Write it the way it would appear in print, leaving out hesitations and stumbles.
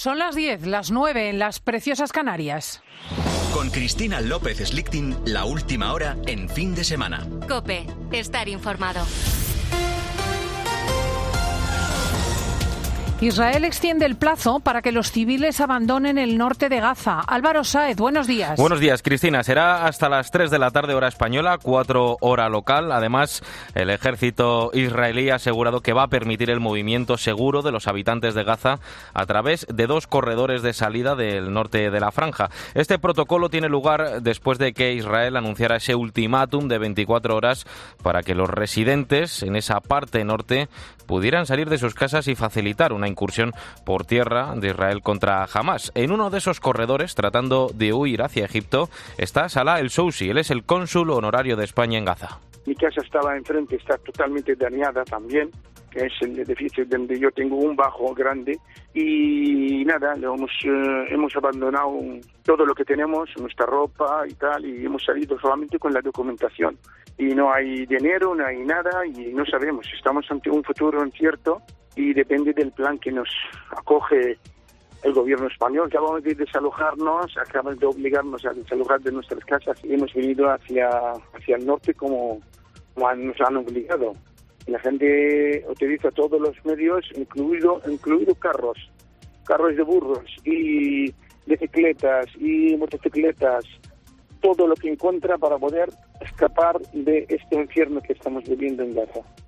Son las 10, las 9 en las preciosas Canarias. Con Cristina López Slichting, la última hora en Fin de Semana. COPE, estar informado. Israel extiende el plazo para que los civiles abandonen el norte de Gaza. Álvaro Sáez, buenos días. Buenos días, Cristina. Será hasta las 3 de la tarde hora española, 4 hora local. Además, el ejército israelí ha asegurado que va a permitir el movimiento seguro de los habitantes de Gaza a través de 2 corredores de salida del norte de la franja. Este protocolo tiene lugar después de que Israel anunciara ese ultimátum de 24 horas para que los residentes en esa parte norte pudieran salir de sus casas y facilitar una incursión por tierra de Israel contra Hamás. En uno de esos corredores, tratando de huir hacia Egipto, está Salah El Sousi. Él es el cónsul honorario de España en Gaza. Mi casa estaba enfrente, está totalmente dañada también, que es el edificio donde yo tengo un bajo grande, y nada, hemos abandonado todo lo que tenemos, nuestra ropa y tal, y hemos salido solamente con la documentación. Y no hay dinero, no hay nada, y no sabemos, estamos ante un futuro incierto, y depende del plan que nos acoge el gobierno español. Acabamos de desalojarnos, acabamos de obligarnos a desalojar de nuestras casas, y hemos venido hacia el norte como nos han obligado. La gente utiliza todos los medios, incluido carros de burros y bicicletas y motocicletas, todo lo que encuentra para poder escapar de este infierno que estamos viviendo en Gaza.